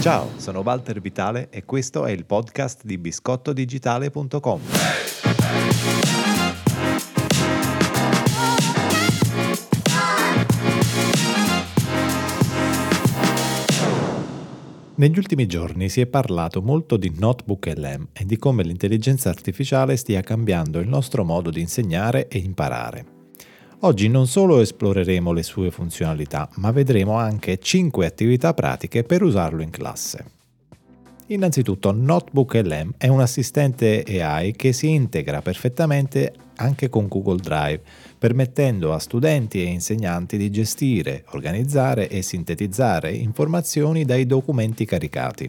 Ciao, sono Walter Vitale e questo è il podcast di biscottodigitale.com. Negli ultimi giorni si è parlato molto di Notebook LM e di come l'intelligenza artificiale stia cambiando il nostro modo di insegnare e imparare. Oggi non solo esploreremo le sue funzionalità, ma vedremo anche 5 attività pratiche per usarlo in classe. Innanzitutto, Notebook LM è un assistente AI che si integra perfettamente anche con Google Drive, permettendo a studenti e insegnanti di gestire, organizzare e sintetizzare informazioni dai documenti caricati.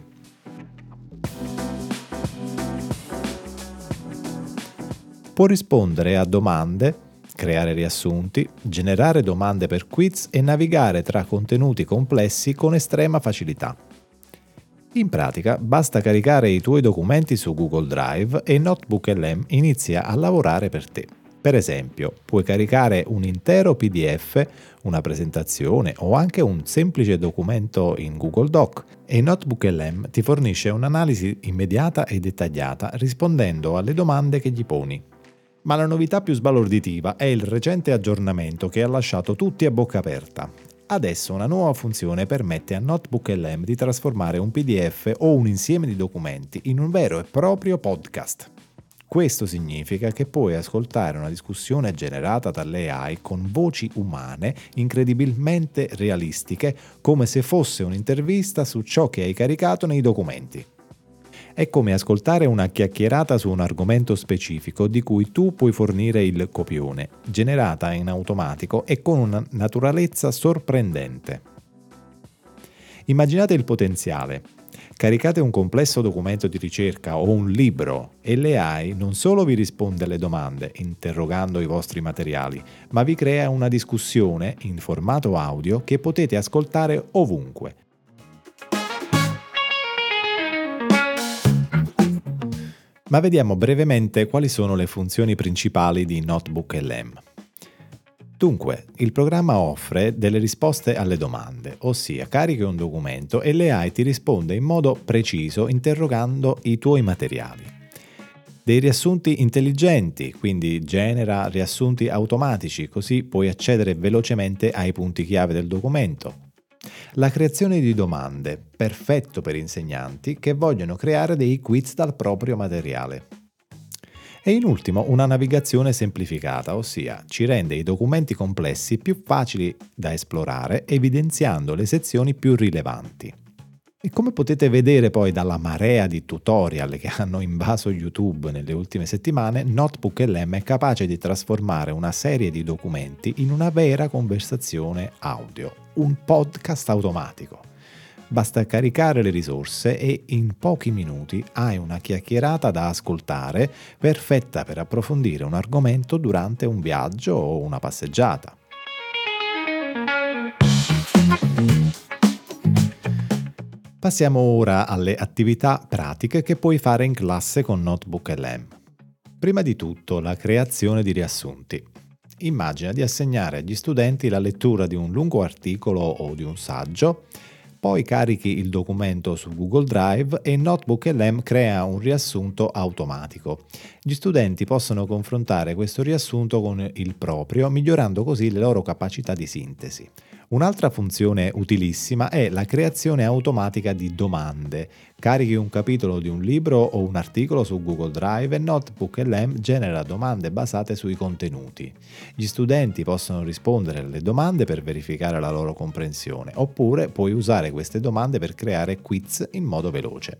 Può rispondere a domande, creare riassunti, generare domande per quiz e navigare tra contenuti complessi con estrema facilità. In pratica, basta caricare i tuoi documenti su Google Drive e Notebook LM inizia a lavorare per te. Per esempio, puoi caricare un intero PDF, una presentazione o anche un semplice documento in Google Doc e Notebook LM ti fornisce un'analisi immediata e dettagliata rispondendo alle domande che gli poni. Ma la novità più sbalorditiva è il recente aggiornamento che ha lasciato tutti a bocca aperta. Adesso una nuova funzione permette a Notebook LM di trasformare un PDF o un insieme di documenti in un vero e proprio podcast. Questo significa che puoi ascoltare una discussione generata dalle AI con voci umane incredibilmente realistiche, come se fosse un'intervista su ciò che hai caricato nei documenti. È come ascoltare una chiacchierata su un argomento specifico di cui tu puoi fornire il copione, generata in automatico e con una naturalezza sorprendente. Immaginate il potenziale. Caricate un complesso documento di ricerca o un libro e l'AI non solo vi risponde alle domande, interrogando i vostri materiali, ma vi crea una discussione in formato audio che potete ascoltare ovunque. Ma vediamo brevemente quali sono le funzioni principali di Notebook LM. Dunque, il programma offre delle risposte alle domande, ossia carichi un documento e l'AI ti risponde in modo preciso interrogando i tuoi materiali. Dei riassunti intelligenti, quindi genera riassunti automatici, così puoi accedere velocemente ai punti chiave del documento. La creazione di domande, perfetto per insegnanti che vogliono creare dei quiz dal proprio materiale. E in ultimo una navigazione semplificata, ossia ci rende i documenti complessi più facili da esplorare, evidenziando le sezioni più rilevanti. E come potete vedere poi dalla marea di tutorial che hanno invaso YouTube nelle ultime settimane, Notebook LM è capace di trasformare una serie di documenti in una vera conversazione audio, un podcast automatico. Basta caricare le risorse e in pochi minuti hai una chiacchierata da ascoltare, perfetta per approfondire un argomento durante un viaggio o una passeggiata. Passiamo ora alle attività pratiche che puoi fare in classe con Notebook LM. Prima di tutto, la creazione di riassunti. Immagina di assegnare agli studenti la lettura di un lungo articolo o di un saggio, poi carichi il documento su Google Drive e Notebook LM crea un riassunto automatico. Gli studenti possono confrontare questo riassunto con il proprio, migliorando così le loro capacità di sintesi. Un'altra funzione utilissima è la creazione automatica di domande. Carichi un capitolo di un libro o un articolo su Google Drive e Notebook LM genera domande basate sui contenuti. Gli studenti possono rispondere alle domande per verificare la loro comprensione, oppure puoi usare queste domande per creare quiz in modo veloce.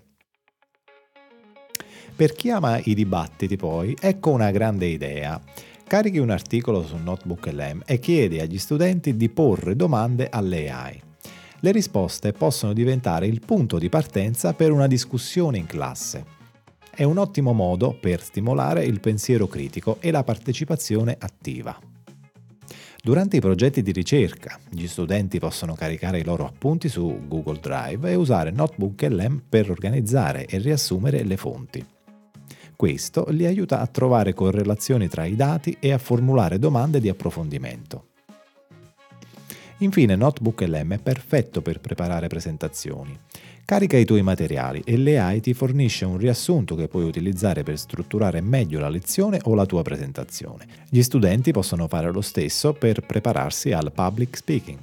Per chi ama i dibattiti poi, ecco una grande idea. Carichi un articolo su Notebook LM e chiedi agli studenti di porre domande alle AI. Le risposte possono diventare il punto di partenza per una discussione in classe. È un ottimo modo per stimolare il pensiero critico e la partecipazione attiva. Durante i progetti di ricerca, gli studenti possono caricare i loro appunti su Google Drive e usare Notebook LM per organizzare e riassumere le fonti. Questo li aiuta a trovare correlazioni tra i dati e a formulare domande di approfondimento. Infine, Notebook LM è perfetto per preparare presentazioni. Carica i tuoi materiali e l'AI ti fornisce un riassunto che puoi utilizzare per strutturare meglio la lezione o la tua presentazione. Gli studenti possono fare lo stesso per prepararsi al public speaking.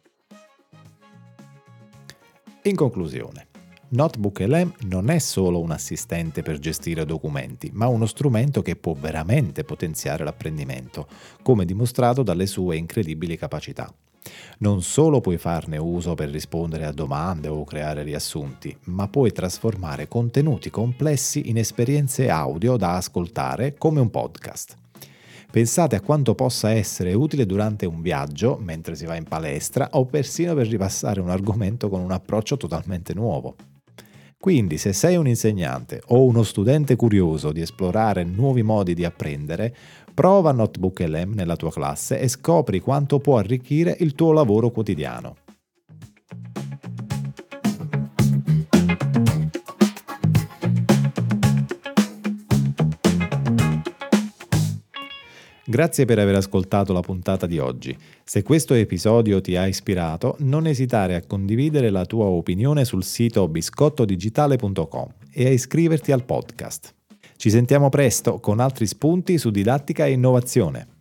In conclusione, Notebook LM non è solo un assistente per gestire documenti, ma uno strumento che può veramente potenziare l'apprendimento, come dimostrato dalle sue incredibili capacità. Non solo puoi farne uso per rispondere a domande o creare riassunti, ma puoi trasformare contenuti complessi in esperienze audio da ascoltare come un podcast. Pensate a quanto possa essere utile durante un viaggio, mentre si va in palestra o persino per ripassare un argomento con un approccio totalmente nuovo. Quindi, se sei un insegnante o uno studente curioso di esplorare nuovi modi di apprendere, prova Notebook LM nella tua classe e scopri quanto può arricchire il tuo lavoro quotidiano. Grazie per aver ascoltato la puntata di oggi. Se questo episodio ti ha ispirato, non esitare a condividere la tua opinione sul sito biscottodigitale.com e a iscriverti al podcast. Ci sentiamo presto con altri spunti su didattica e innovazione.